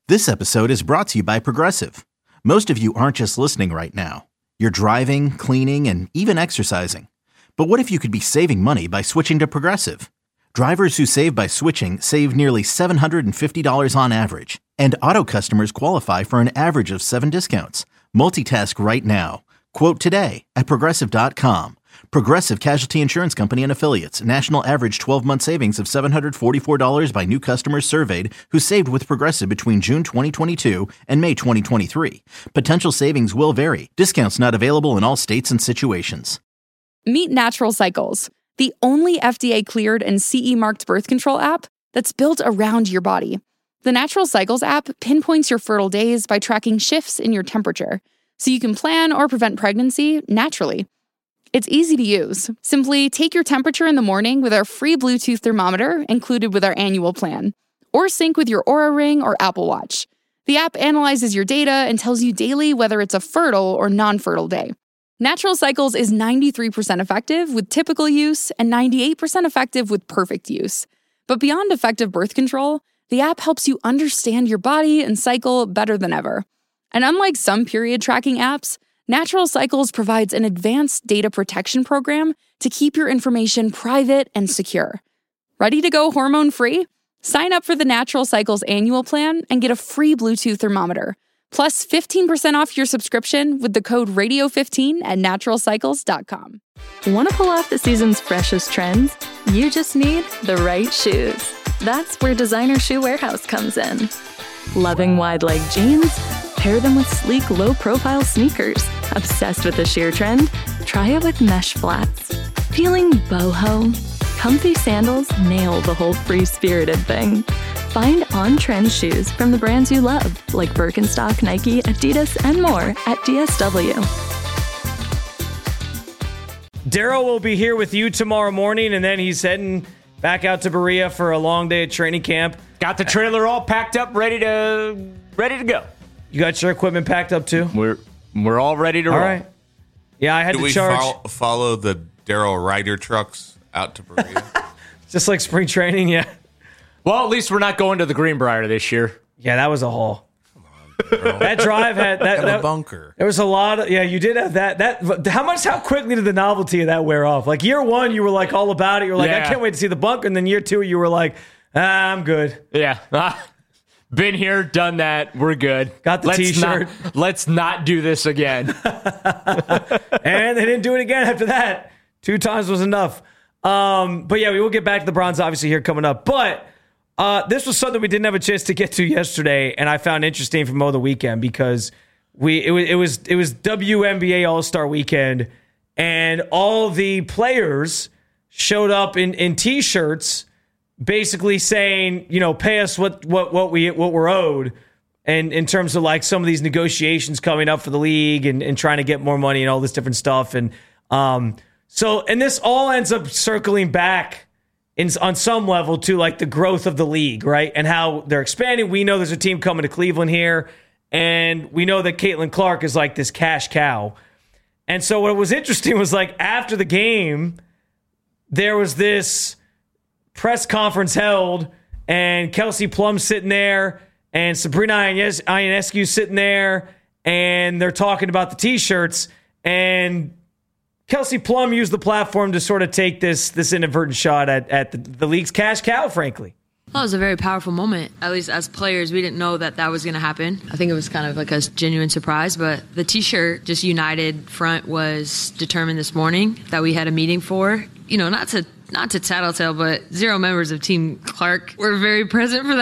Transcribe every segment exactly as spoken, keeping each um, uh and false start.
This episode is brought to you by Progressive. Most of you aren't just listening right now. You're driving, cleaning, and even exercising. But what if you could be saving money by switching to Progressive? Drivers who save by switching save nearly seven hundred fifty dollars on average. And auto customers qualify for an average of seven discounts. Multitask right now. Quote today at Progressive dot com. Progressive Casualty Insurance Company and Affiliates. National average twelve-month savings of seven hundred forty-four dollars by new customers surveyed who saved with Progressive between June twenty twenty-two and May twenty twenty-three. Potential savings will vary. Discounts not available in all states and situations. Meet Natural Cycles, the only F D A-cleared and C E-marked birth control app that's built around your body. The Natural Cycles app pinpoints your fertile days by tracking shifts in your temperature, so you can plan or prevent pregnancy naturally. It's easy to use. Simply take your temperature in the morning with our free Bluetooth thermometer included with our annual plan, or sync with your Oura Ring or Apple Watch. The app analyzes your data and tells you daily whether it's a fertile or non-fertile day. Natural Cycles is ninety-three percent effective with typical use and ninety-eight percent effective with perfect use. But beyond effective birth control, the app helps you understand your body and cycle better than ever. And unlike some period tracking apps, Natural Cycles provides an advanced data protection program to keep your information private and secure. Ready to go hormone-free? Sign up for the Natural Cycles annual plan and get a free Bluetooth thermometer, plus fifteen percent off your subscription with the code radio fifteen at natural cycles dot com. Want to pull off the season's freshest trends? You just need the right shoes. That's where Designer Shoe Warehouse comes in. Loving wide-leg jeans? Pair them with sleek, low-profile sneakers. Obsessed with the sheer trend? Try it with mesh flats. Feeling boho? Comfy sandals nail the whole free-spirited thing. Find on-trend shoes from the brands you love, like Birkenstock, Nike, Adidas, and more at D S W. Daryl will be here with you tomorrow morning, and then he's heading back out to Berea for a long day at training camp. Got the trailer all packed up, ready to ready to go. You got your equipment packed up too? We're we're all ready to all roll. All right. Yeah, I had Do to we charge. Follow, follow the Daryl Ryder trucks out to Berea? Just like spring training, yeah. Well, at least we're not going to the Greenbrier this year. Yeah, that was a haul. Come on, that drive had that, had that a bunker. There was a lot of yeah. You did have that. That how much? How quickly did the novelty of that wear off? Like year one, you were like all about it. You were like, yeah. I can't wait to see the bunker. And then year two, you were like, ah, I'm good. Yeah. Been here, done that. We're good. Got the let's T-shirt. Not, let's not do this again. And they didn't do it again after that. Two times was enough. Um, but yeah, we will get back to the Browns obviously here coming up. But uh, this was something we didn't have a chance to get to yesterday, and I found interesting from over the weekend because we it was it was it was W N B A All-Star Weekend, and all the players showed up in in T-shirts, basically saying, you know, pay us what what what we what we're owed, and in terms of like some of these negotiations coming up for the league and, and trying to get more money and all this different stuff. And um so and this all ends up circling back in on some level to like the growth of the league, right? And how they're expanding. We know there's a team coming to Cleveland here, and we know that Caitlin Clark is like this cash cow. And so what was interesting was like after the game, there was this press conference held, and Kelsey Plum sitting there, and Sabrina Ionescu sitting there, and they're talking about the T-shirts, and Kelsey Plum used the platform to sort of take this this inadvertent shot at, at the, the league's cash cow, frankly. Well, it was a very powerful moment. At least as players, we didn't know that that was going to happen. I think it was kind of like a genuine surprise, but the T-shirt, just United front, was determined this morning that we had a meeting for. You know, not to not to tattletale, but zero members of Team Clark were very present for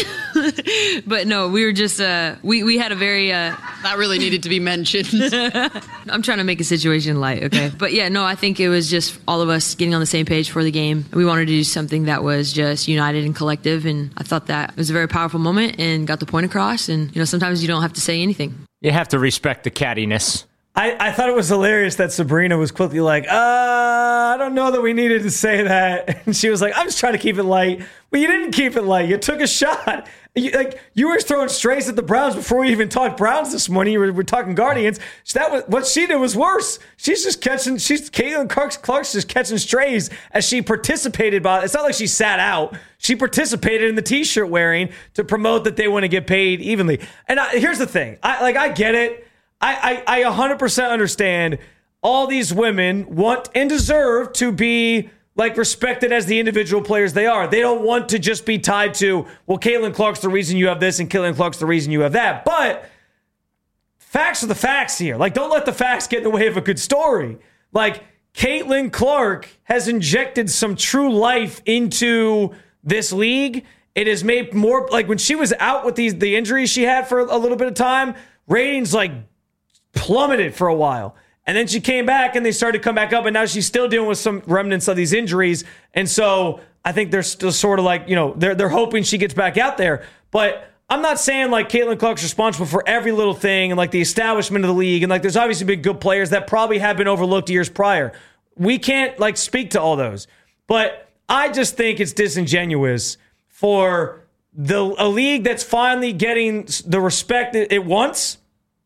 that. But no, we were just, uh, we, we had a very... Uh, that really needed to be mentioned. I'm trying to make a situation light, okay? But yeah, no, I think it was just all of us getting on the same page for the game. We wanted to do something that was just united and collective, and I thought that was a very powerful moment and got the point across. And, you know, sometimes you don't have to say anything. You have to respect the cattiness. I, I thought it was hilarious that Sabrina was quickly like, uh, I don't know that we needed to say that. And she was like, I'm just trying to keep it light. But you didn't keep it light. You took a shot. You, like you were throwing strays at the Browns before we even talked Browns this morning. You were, were talking Guardians. So that was what she did was worse. She's just catching. She's Caitlin Clark's, Clark's just catching strays as she participated. By it's not like she sat out. She participated in the T-shirt wearing to promote that they want to get paid evenly. And I, here's the thing. I like I get it. I I, I one hundred percent understand. All these women want and deserve to be like respected as the individual players they are. They don't want to just be tied to, well, Caitlin Clark's the reason you have this and Caitlin Clark's the reason you have that. But facts are the facts here. Like, don't let the facts get in the way of a good story. Like, Caitlin Clark has injected some true life into this league. It has made more, like when she was out with these the injuries she had for a little bit of time, ratings like plummeted for a while. And then she came back and they started to come back up, and now she's still dealing with some remnants of these injuries. And so I think they're still sort of like, you know, they're they're hoping she gets back out there. But I'm not saying like Caitlin Clark's responsible for every little thing and like the establishment of the league. And like there's obviously been good players that probably have been overlooked years prior. We can't like speak to all those. But I just think it's disingenuous for the a league that's finally getting the respect that it wants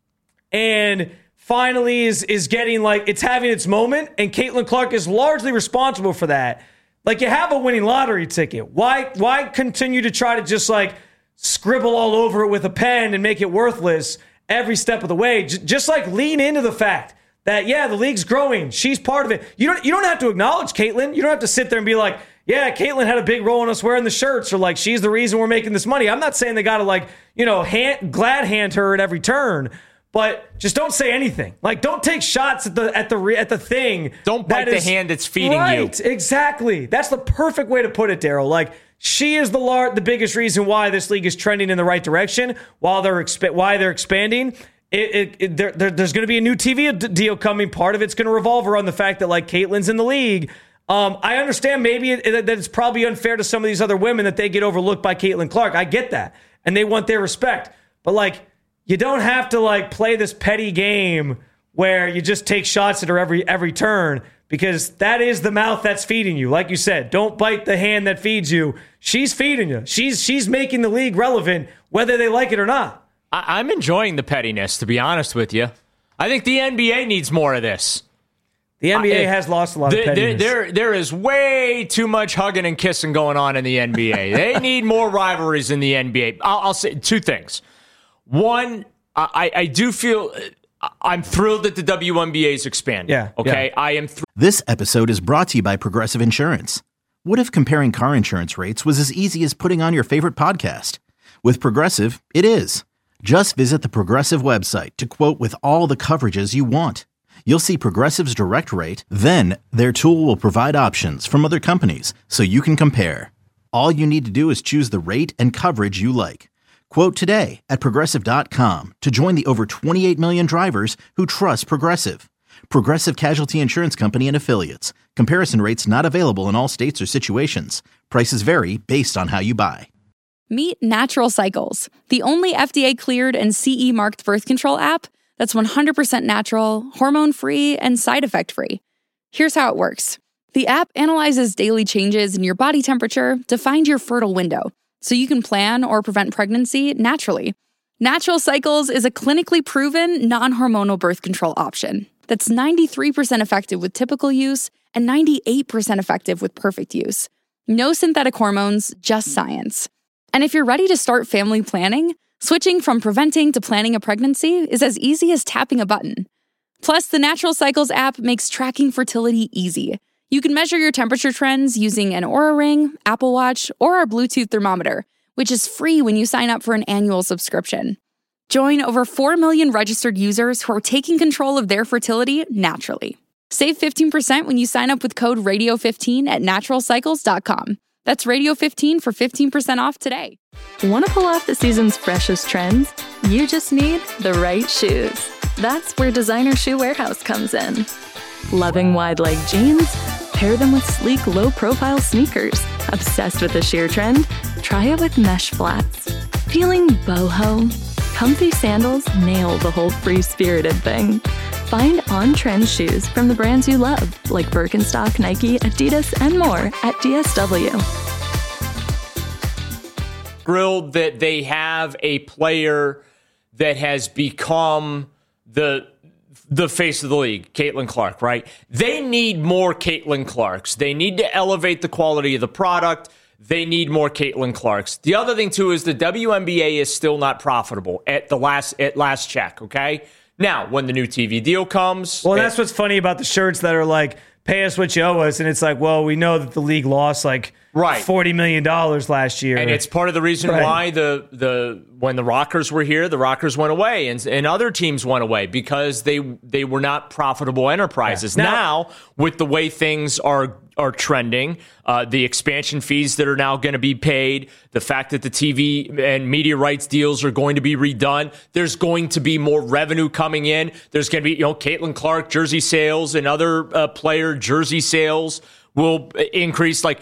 and finally is is getting like it's having its moment, and Caitlin Clark is largely responsible for that. Like, you have a winning lottery ticket. Why why continue to try to just like scribble all over it with a pen and make it worthless every step of the way? J- just like lean into the fact that yeah, the league's growing. She's part of it. You don't you don't have to acknowledge Caitlin. You don't have to sit there and be like, yeah, Caitlin had a big role in us wearing the shirts, or like she's the reason we're making this money. I'm not saying they got to like, you know, hand, glad hand her at every turn. But just don't say anything. Like, don't take shots at the at the at the thing. Don't bite that the is, hand that's feeding right, you. Right, exactly. That's the perfect way to put it, Daryl. Like, she is the lar- the biggest reason why this league is trending in the right direction. While they're exp- why they're expanding, it, it, it, there, there, there's going to be a new T V deal coming. Part of it's going to revolve around the fact that like Caitlin's in the league. Um, I understand maybe it, it, that it's probably unfair to some of these other women that they get overlooked by Caitlin Clark. I get that, and they want their respect. But like, you don't have to like play this petty game where you just take shots at her every every turn, because that is the mouth that's feeding you. Like you said, don't bite the hand that feeds you. She's feeding you. She's she's making the league relevant, whether they like it or not. I- I'm enjoying the pettiness, to be honest with you. I think the N B A needs more of this. The N B A I, has lost a lot there, of pettiness. There, there, there is way too much hugging and kissing going on in the N B A. They need more rivalries in the N B A. I'll, I'll say two things. One, I, I do feel I'm thrilled that the W N B A is expanding. Yeah. Okay. Yeah. I am. Th- This episode is brought to you by Progressive Insurance. What if comparing car insurance rates was as easy as putting on your favorite podcast? With Progressive, it is. Just visit the Progressive website to quote with all the coverages you want. You'll see Progressive's direct rate, then their tool will provide options from other companies so you can compare. All you need to do is choose the rate and coverage you like. Quote today at Progressive dot com to join the over twenty-eight million drivers who trust Progressive. Progressive Casualty Insurance Company and Affiliates. Comparison rates not available in all states or situations. Prices vary based on how you buy. Meet Natural Cycles, the only F D A-cleared and C E marked birth control app that's one hundred percent natural, hormone-free, and side effect-free. Here's how it works. The app analyzes daily changes in your body temperature to find your fertile window, so you can plan or prevent pregnancy naturally. Natural Cycles is a clinically proven, non-hormonal birth control option that's ninety-three percent effective with typical use and ninety-eight percent effective with perfect use. No synthetic hormones, just science. And if you're ready to start family planning, switching from preventing to planning a pregnancy is as easy as tapping a button. Plus, the Natural Cycles app makes tracking fertility easy. You can measure your temperature trends using an Oura Ring, Apple Watch, or our Bluetooth thermometer, which is free when you sign up for an annual subscription. Join over four million registered users who are taking control of their fertility naturally. Save fifteen percent when you sign up with code radio fifteen at natural cycles dot com. That's radio fifteen for fifteen percent off today. Want to pull off the season's freshest trends? You just need the right shoes. That's where Designer Shoe Warehouse comes in. Loving wide leg jeans? Pair them with sleek, low-profile sneakers. Obsessed with the sheer trend? Try it with mesh flats. Feeling boho? Comfy sandals nail the whole free-spirited thing. Find on-trend shoes from the brands you love, like Birkenstock, Nike, Adidas, and more at D S W. thrilled that they have a player that has become the the face of the league, Caitlin Clark, right? They need more Caitlin Clarks. They need to elevate the quality of the product. They need more Caitlin Clarks. The other thing, too, is the W N B A is still not profitable at the last at last check, okay? Now, when the new T V deal comes... Well, that's what's funny about the shirts that are like, pay us what you owe us, and it's like, well, we know that the league lost like right. forty million dollars last year. And it's part of the reason right. why the the when the Rockers were here, the Rockers went away, and, and other teams went away because they they were not profitable enterprises. Yeah. Now, now, with the way things are are trending, uh, the expansion fees that are now going to be paid, the fact that the T V and media rights deals are going to be redone, there's going to be more revenue coming in. There's going to be, you know, Caitlin Clark jersey sales and other uh, player jersey sales will increase. Like,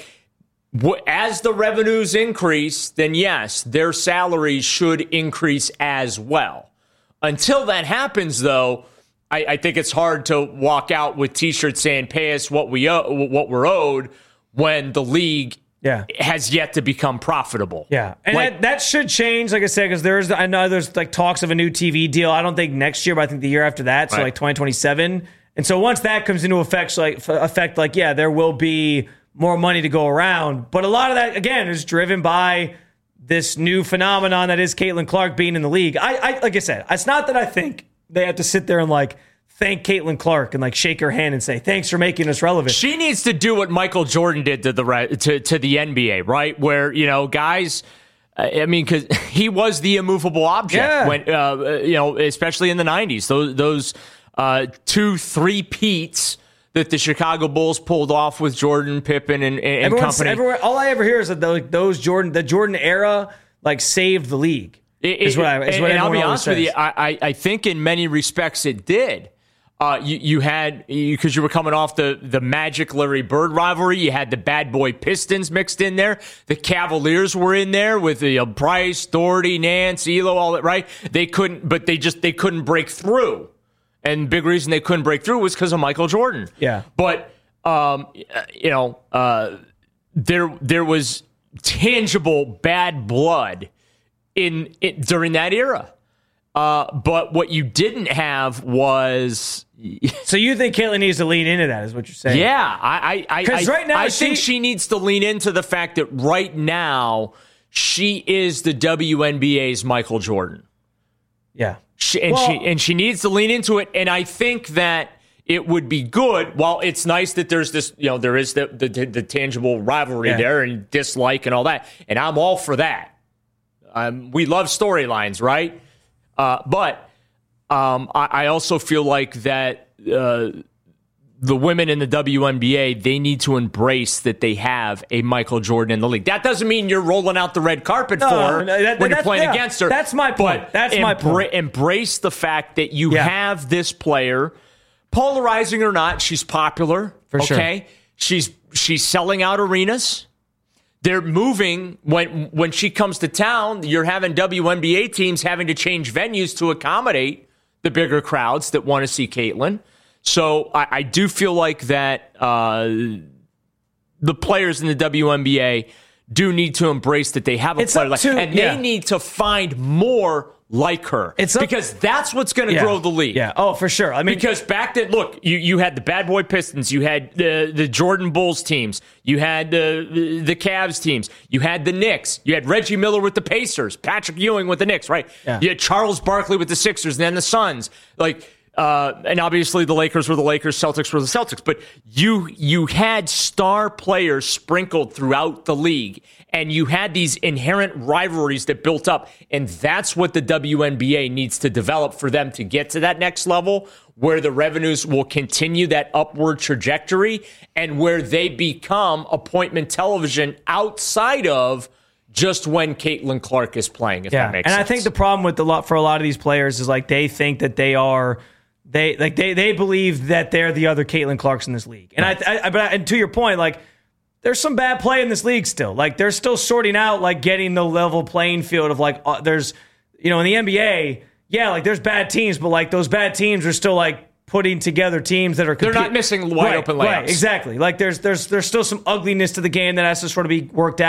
as the revenues increase, then yes, their salaries should increase as well. Until that happens, though, I, I think it's hard to walk out with T-shirts saying "Pay us what we owe, what we're owed," when the league yeah. has yet to become profitable. Yeah, and like, that, that should change, like I said, because there's I know there's like talks of a new T V deal. I don't think next year, but I think the year after that, so right. like twenty twenty-seven. And so once that comes into effect, like effect, like yeah, there will be more money to go around. But a lot of that, again, is driven by this new phenomenon that is Caitlin Clark being in the league. I, I like I said, it's not that I think they have to sit there and like thank Caitlin Clark and like shake her hand and say thanks for making us relevant. She needs to do what Michael Jordan did to the to to the N B A, right? Where, you know, guys, I mean, because he was the immovable object yeah. when uh, you know, especially in the nineties. Those those uh, two three peats that the Chicago Bulls pulled off with Jordan, Pippen, and, and company. Everywhere, all I ever hear is that the, those Jordan, the Jordan era, like saved the league. It, is what I, is what and I'll be honest says. with you, I, I think in many respects it did. Uh, you, you had, because you, you were coming off the, the Magic Larry Bird rivalry, you had the Bad Boy Pistons mixed in there. The Cavaliers were in there with the uh, Bryce, Doherty, Nance, Elo, all that, right? They couldn't, but they just, they couldn't break through. And big reason they couldn't break through was because of Michael Jordan. Yeah. But, um, you know, uh, there, there was tangible bad blood In, in during that era, uh, but what you didn't have was. So you think Caitlin needs to lean into that? Is what you're saying? Yeah, I, I, I, right now I she, think she needs to lean into the fact that right now she is the W N B A's Michael Jordan. Yeah, she, and well, she and she needs to lean into it. And I think that it would be good. While it's nice that there's this, you know, there is the the, the tangible rivalry yeah. there and dislike and all that, and I'm all for that. Um, we love storylines, right? Uh, but um, I, I also feel like that uh, the women in the W N B A, they need to embrace that they have a Michael Jordan in the league. That doesn't mean you're rolling out the red carpet no, for her no, that, when you're playing yeah, against her. That's my point. But that's embra- my point. Embrace the fact that you yeah. have this player, polarizing or not, she's popular. For okay? sure. She's she's selling out arenas. They're moving when when she comes to town. You're having W N B A teams having to change venues to accommodate the bigger crowds that want to see Caitlin. So I, I do feel like that uh, the players in the W N B A do need to embrace that they have a it's player like, to, and yeah. they need to find more like her. It's up, because that's what's going to yeah, grow the league. Yeah. Oh, for sure. I mean, because back then, look, you, you had the Bad Boy Pistons, you had the the Jordan Bulls teams, you had the, the the Cavs teams, you had the Knicks, you had Reggie Miller with the Pacers, Patrick Ewing with the Knicks, right? Yeah. You had Charles Barkley with the Sixers, and then the Suns, like. Uh, and obviously the Lakers were the Lakers, Celtics were the Celtics. But you you had star players sprinkled throughout the league, and you had these inherent rivalries that built up. And that's what the W N B A needs to develop for them to get to that next level, where the revenues will continue that upward trajectory and where they become appointment television outside of just when Caitlin Clark is playing, if yeah. that makes and sense. And I think the problem with the lot for a lot of these players is like they think that they are They like they they believe that they're the other Caitlin Clarks in this league, and I, I but and to your point, like there's some bad play in this league still. Like they're still sorting out like getting the level playing field of like uh, there's you know in the N B A, yeah, like there's bad teams, but like those bad teams are still like putting together teams that are they're not missing wide right, open layups. Right, exactly. Like there's there's there's still some ugliness to the game that has to sort of be worked out.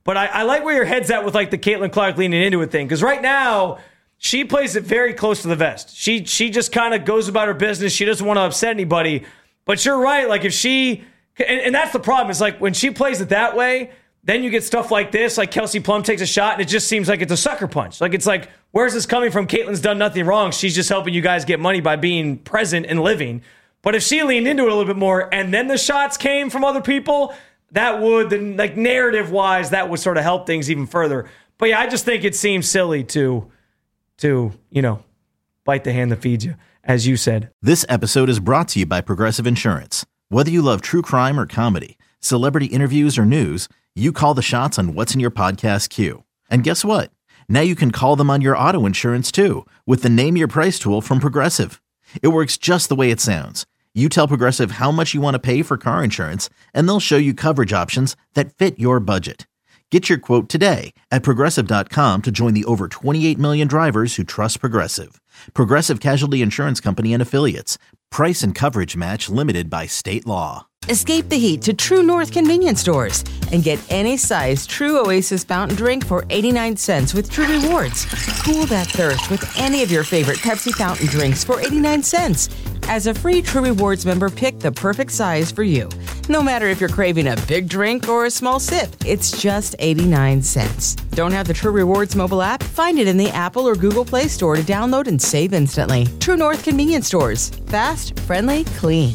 But I, I like where your head's at with like the Caitlin Clark leaning into it thing. Because right now, she plays it very close to the vest. She she just kind of goes about her business. She doesn't want to upset anybody. But you're right. Like if she, and, and that's the problem. Is like when she plays it that way, then you get stuff like this. Like Kelsey Plum takes a shot and it just seems like it's a sucker punch. Like it's like, where's this coming from? Caitlin's done nothing wrong. She's just helping you guys get money by being present and living. But if she leaned into it a little bit more and then the shots came from other people, that would, then like narrative-wise, that would sort of help things even further. But yeah, I just think it seems silly to, to you know, bite the hand that feeds you, as you said. This episode is brought to you by Progressive Insurance. Whether you love true crime or comedy, celebrity interviews or news, you call the shots on what's in your podcast queue. And guess what? Now you can call them on your auto insurance too with the Name Your Price tool from Progressive. It works just the way it sounds. You tell Progressive how much you want to pay for car insurance, and they'll show you coverage options that fit your budget. Get your quote today at Progressive dot com to join the over twenty-eight million drivers who trust Progressive. Progressive Casualty Insurance Company and Affiliates. Price and coverage match limited by state law. Escape the heat to True North convenience stores and get any size True Oasis fountain drink for eighty-nine cents with True Rewards. Cool that thirst with any of your favorite Pepsi fountain drinks for eighty-nine cents. As a free True Rewards member, pick the perfect size for you. No matter if you're craving a big drink or a small sip, it's just eighty-nine cents. Don't have the True Rewards mobile app? Find it in the Apple or Google Play Store to download and save instantly. True North convenience stores. Fast, friendly, clean.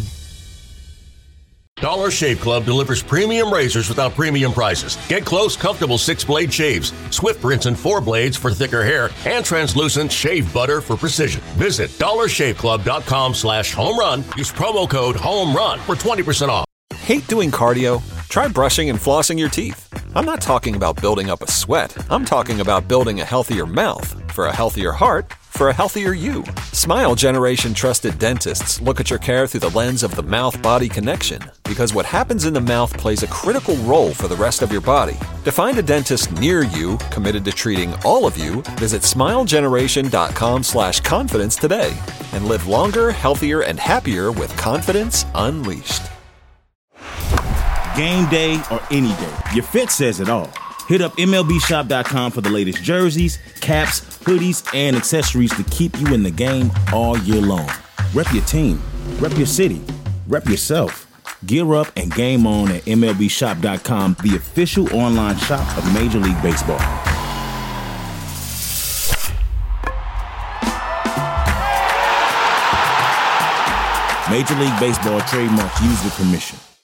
Dollar Shave Club delivers premium razors without premium prices. Get close, comfortable six-blade shaves, swift rinse and four blades for thicker hair, and translucent shave butter for precision. Visit dollar shave club dot com slash home run. Use promo code HOMERUN for twenty percent off. Hate doing cardio? Try brushing and flossing your teeth. I'm not talking about building up a sweat. I'm talking about building a healthier mouth for a healthier heart for a healthier you. Smile Generation trusted dentists look at your care through the lens of the mouth-body connection, because what happens in the mouth plays a critical role for the rest of your body. To find a dentist near you committed to treating all of you, visit smile generation dot com slash confidence today and live longer, healthier, and happier with confidence unleashed. Game day or any day, your fit says it all. Hit up M L B shop dot com for the latest jerseys, caps, hoodies, and accessories to keep you in the game all year long. Rep your team, rep your city, rep yourself. Gear up and game on at M L B shop dot com, the official online shop of Major League Baseball. Major League Baseball trademark used with permission.